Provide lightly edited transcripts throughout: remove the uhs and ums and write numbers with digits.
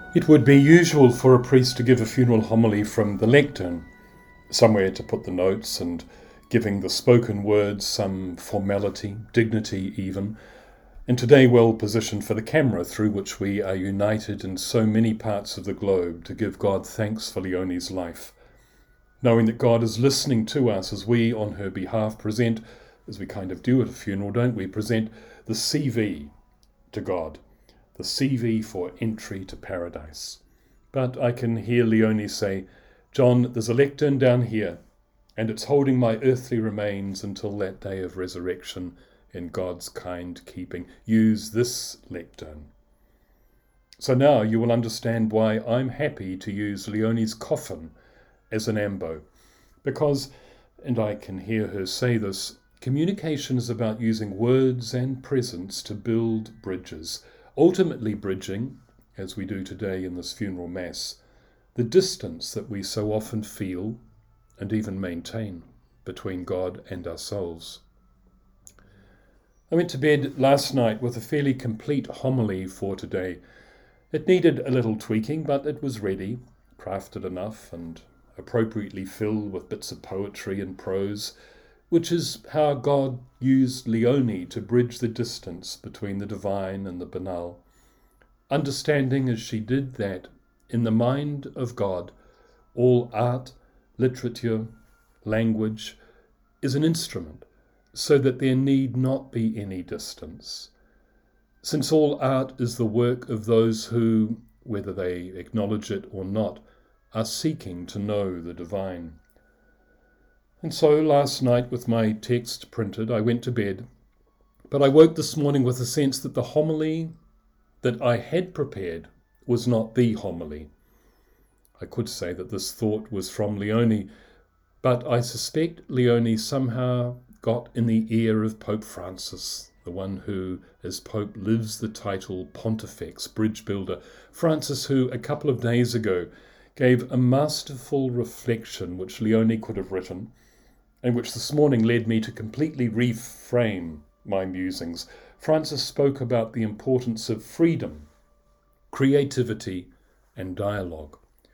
It would be usual for a priest to give a funeral homily from the lectern, somewhere to put the notes and giving the spoken words some formality, dignity even, and today well positioned for the camera through which we are united in so many parts of the globe to give God thanks for Leonie's life, knowing that God is listening to us as we on her behalf present, as we kind of do at a funeral, don't we, present the CV to God, the CV for entry to paradise. But I can hear Leonie say, "John, there's a lectern down here, and it's holding my earthly remains until that day of resurrection in God's kind keeping. Use this lectern." So now you will understand why I'm happy to use Leonie's coffin as an ambo, because, and I can hear her say this, communication is about using words and presence to build bridges, ultimately bridging, as we do today in this funeral mass, the distance that we so often feel and even maintain between God and ourselves. I went to bed last night with a fairly complete homily for today. It needed a little tweaking, but it was ready, crafted enough, and appropriately filled with bits of poetry and prose, which is how God used Leonie to bridge the distance between the divine and the banal, understanding as she did that in the mind of God, all art, literature, language is an instrument, so that there need not be any distance. Since all art is the work of those who, whether they acknowledge it or not, are seeking to know the divine. And so last night, with my text printed, I went to bed, but I woke this morning with a sense that the homily that I had prepared was not the homily. I could say that this thought was from Leonie, but I suspect Leonie somehow got in the ear of Pope Francis, the one who, as Pope, lives the title Pontifex, bridge builder. Francis, who a couple of days ago gave a masterful reflection which Leonie could have written, and which this morning led me to completely reframe my musings. Francis spoke about the importance of freedom, creativity, and dialogue.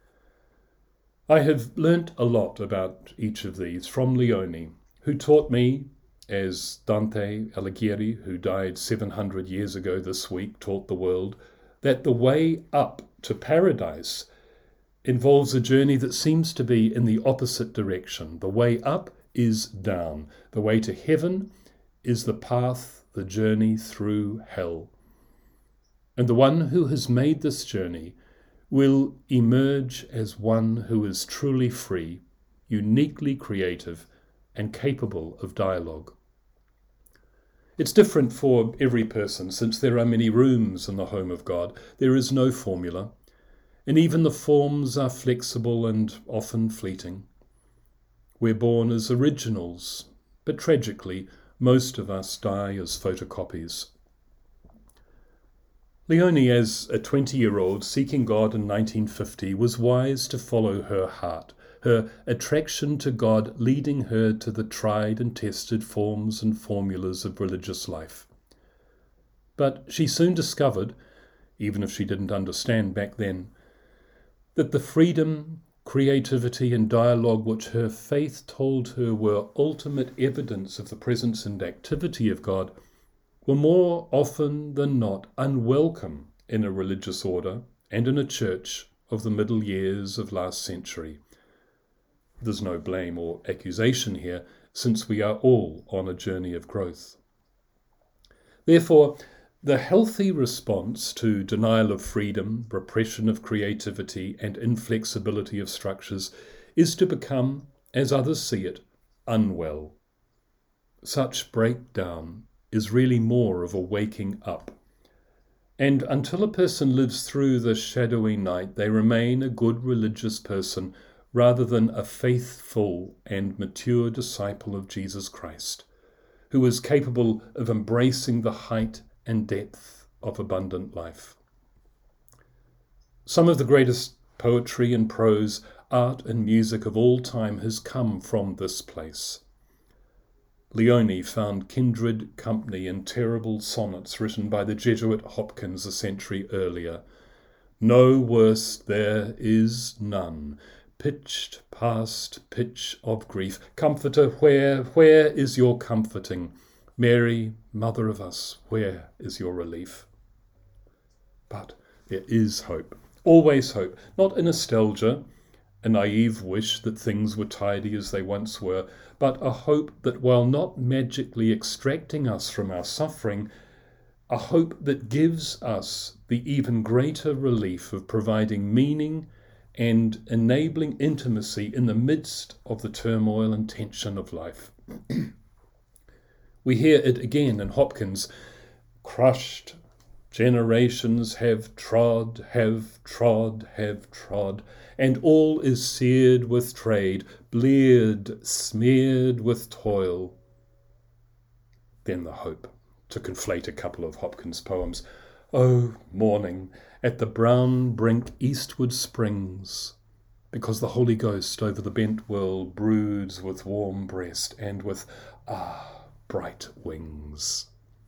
I have learnt a lot about each of these from Leonie, who taught me, as Dante Alighieri, who died 700 years ago this week, taught the world, that the way up to paradise involves a journey that seems to be in the opposite direction. The way up is down. The way to heaven is the path, the journey through hell. And the one who has made this journey will emerge as one who is truly free, uniquely creative, and capable of dialogue. It's different for every person, since there are many rooms in the home of God. There is no formula, and even the forms are flexible and often fleeting. We're born as originals, but tragically, most of us die as photocopies. Leonie, as a 20-year-old seeking God in 1950, was wise to follow her heart, her attraction to God leading her to the tried and tested forms and formulas of religious life. But she soon discovered, even if she didn't understand back then, that the freedom, creativity, and dialogue which her faith told her were ultimate evidence of the presence and activity of God were more often than not unwelcome in a religious order and in a church of the middle years of last century. There's no blame or accusation here, since we are all on a journey of growth. Therefore, the healthy response to denial of freedom, repression of creativity, and inflexibility of structures is to become, as others see it, unwell. Such breakdown is really more of a waking up. And until a person lives through the shadowy night, they remain a good religious person rather than a faithful and mature disciple of Jesus Christ, who is capable of embracing the height and depth of abundant life. Some of the greatest poetry and prose, art and music of all time has come from this place. Leonie found kindred company in terrible sonnets written by the Jesuit Hopkins a century earlier, No worse there is none, pitched past pitch of grief. Comforter, where is your comforting? Mary, Mother of us, where is your relief? But there is hope, always hope, not a nostalgia, a naive wish that things were tidy as they once were, but a hope that while not magically extracting us from our suffering, a hope that gives us the even greater relief of providing meaning and enabling intimacy in the midst of the turmoil and tension of life. We hear it again in Hopkins, crushed generations have trod, and all is seared with trade, bleared, smeared with toil. Then the hope, to conflate a couple of Hopkins poems. Oh, morning, at the brown brink eastward springs, because the Holy Ghost over the bent world broods with warm breast and with, bright wings.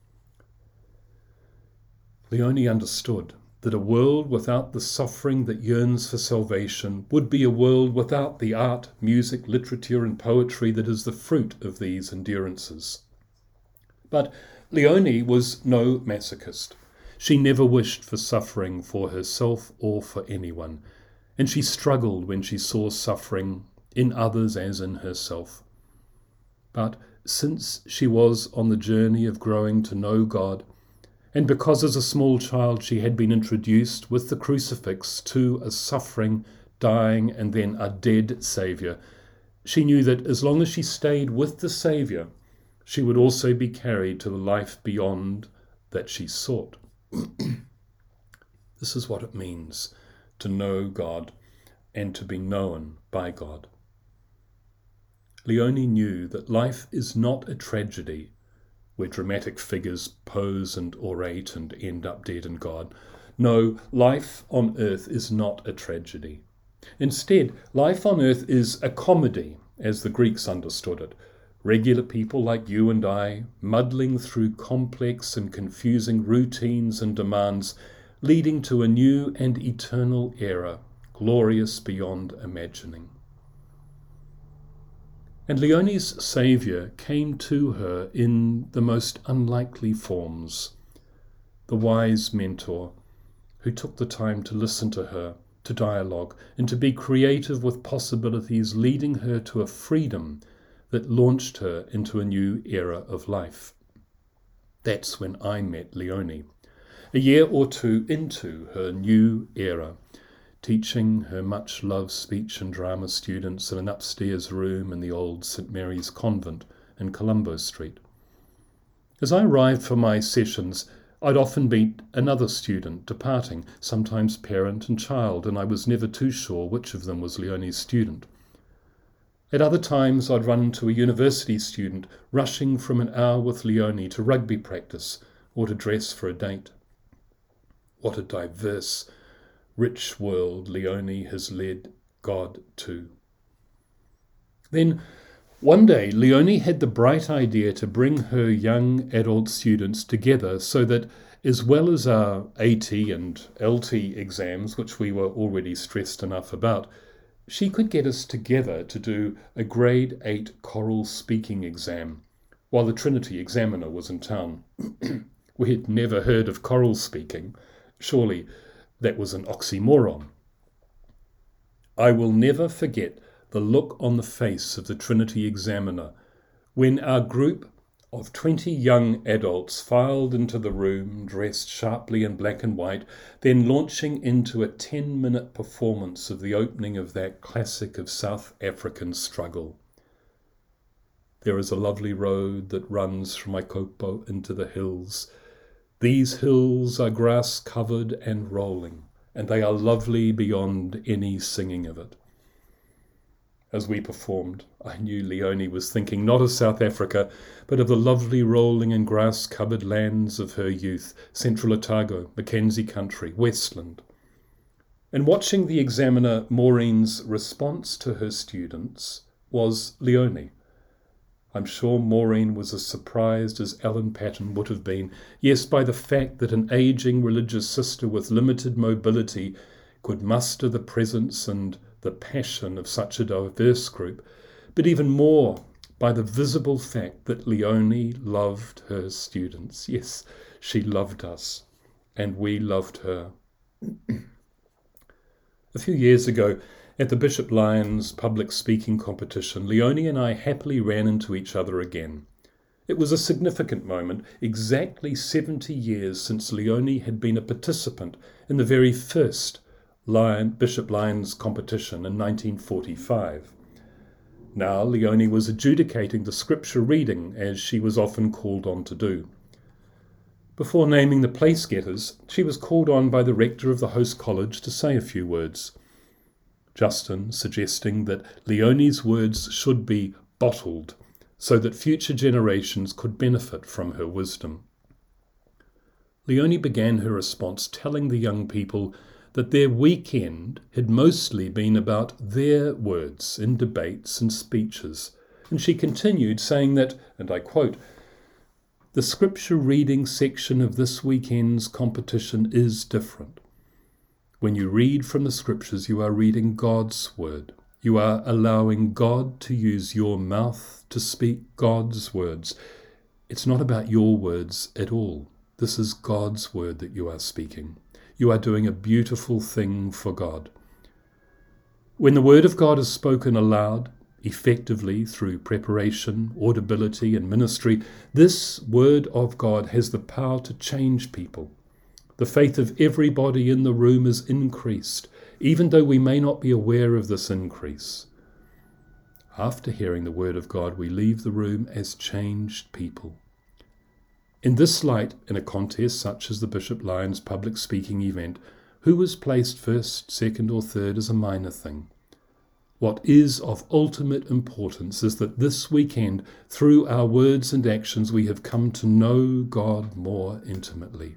Leone understood that a world without the suffering that yearns for salvation would be a world without the art, music, literature, and poetry that is the fruit of these endurances. But Leone was no masochist. She never wished for suffering for herself or for anyone, and she struggled when she saw suffering in others as in herself. But since she was on the journey of growing to know God, and because as a small child she had been introduced with the crucifix to a suffering, dying, and then a dead Saviour, she knew that as long as she stayed with the Saviour, she would also be carried to the life beyond that she sought. This is what it means to know God and to be known by God. Leone knew that life is not a tragedy where dramatic figures pose and orate and end up dead in God. No, life on earth is not a tragedy. Instead, life on earth is a comedy, as the Greeks understood it. Regular people like you and I, muddling through complex and confusing routines and demands, leading to a new and eternal era, glorious beyond imagining. And Leone's Saviour came to her in the most unlikely forms. The wise mentor who took the time to listen to her, to dialogue, and to be creative with possibilities, leading her to a freedom that launched her into a new era of life. That's when I met Leone, a year or two into her new era, teaching her much-loved speech and drama students in an upstairs room in the old St. Mary's Convent in Colombo Street. As I arrived for my sessions, I'd often meet another student departing, sometimes parent and child, and I was never too sure which of them was Leone's student. At other times I'd run into a university student rushing from an hour with Leone to rugby practice or to dress for a date. What a diverse, rich world Leone has led God to. Then one day Leone had the bright idea to bring her young adult students together so that, as well as our AT and LT exams, which we were already stressed enough about, she could get us together to do a grade 8 choral speaking exam while the Trinity examiner was in town. We had never heard of choral speaking. Surely that was an oxymoron. I will never forget the look on the face of the Trinity examiner when our group of 20 young adults filed into the room, dressed sharply in black and white, then launching into a 10-minute performance of the opening of that classic of South African struggle. There is a lovely road that runs from Ikopo into the hills. These hills are grass-covered and rolling, and they are lovely beyond any singing of it. As we performed, I knew Leone was thinking not of South Africa, but of the lovely rolling and grass-covered lands of her youth, Central Otago, Mackenzie Country, Westland. And watching the examiner Maureen's response to her students was Leone. I'm sure Maureen was as surprised as Ellen Patton would have been, yes, by the fact that an ageing religious sister with limited mobility could muster the presence and the passion of such a diverse group, but even more by the visible fact that Leonie loved her students. Yes, she loved us, and we loved her. A few years ago, at the Bishop Lyons public speaking competition, Leonie and I happily ran into each other again. It was a significant moment, exactly 70 years since Leonie had been a participant in the very first Bishop Lyons competition in 1945. Now Leonie was adjudicating the scripture reading, as she was often called on to do. Before naming the place getters, she was called on by the rector of the host college to say a few words. Justin suggesting that Leonie's words should be bottled so that future generations could benefit from her wisdom. Leonie began her response telling the young people that their weekend had mostly been about their words in debates and speeches, and she continued saying that, and I quote, "The scripture reading section of this weekend's competition is different. When you read from the scriptures, you are reading God's word. You are allowing God to use your mouth to speak God's words. It's not about your words at all. This is God's word that you are speaking. You are doing a beautiful thing for God. When the word of God is spoken aloud, effectively through preparation, audibility, and ministry, this word of God has the power to change people. The faith of everybody in the room is increased, even though we may not be aware of this increase. After hearing the word of God, we leave the room as changed people. In this light, in a contest such as the Bishop Lyons public speaking event, who was placed first, second, or third is a minor thing. What is of ultimate importance is that this weekend, through our words and actions, we have come to know God more intimately.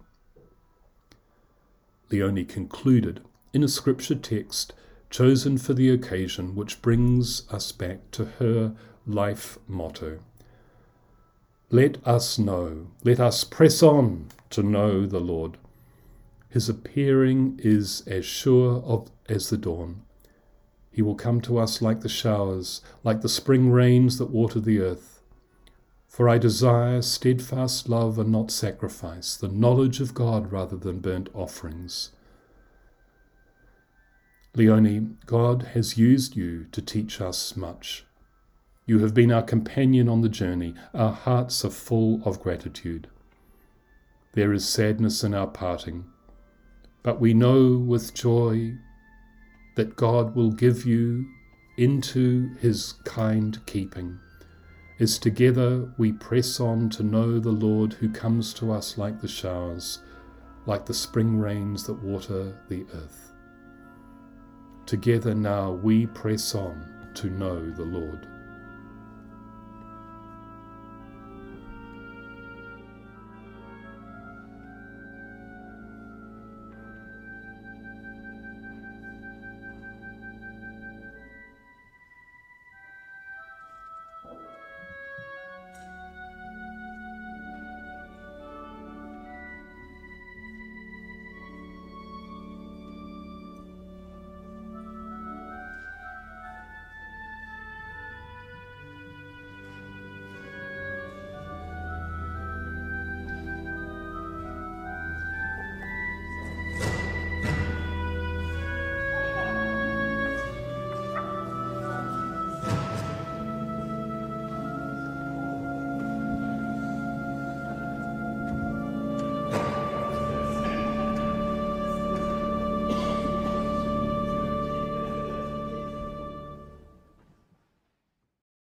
Leonie concluded in a scripture text chosen for the occasion, which brings us back to her life motto. Let us know, let us press on to know the Lord. His appearing is as sure as the dawn. He will come to us like the showers, like the spring rains that water the earth. For I desire steadfast love and not sacrifice, the knowledge of God rather than burnt offerings. Leonie, God has used you to teach us much. You have been our companion on the journey. Our hearts are full of gratitude. There is sadness in our parting, but we know with joy that God will give you into his kind keeping, as together we press on to know the Lord who comes to us like the showers, like the spring rains that water the earth. Together now we press on to know the Lord.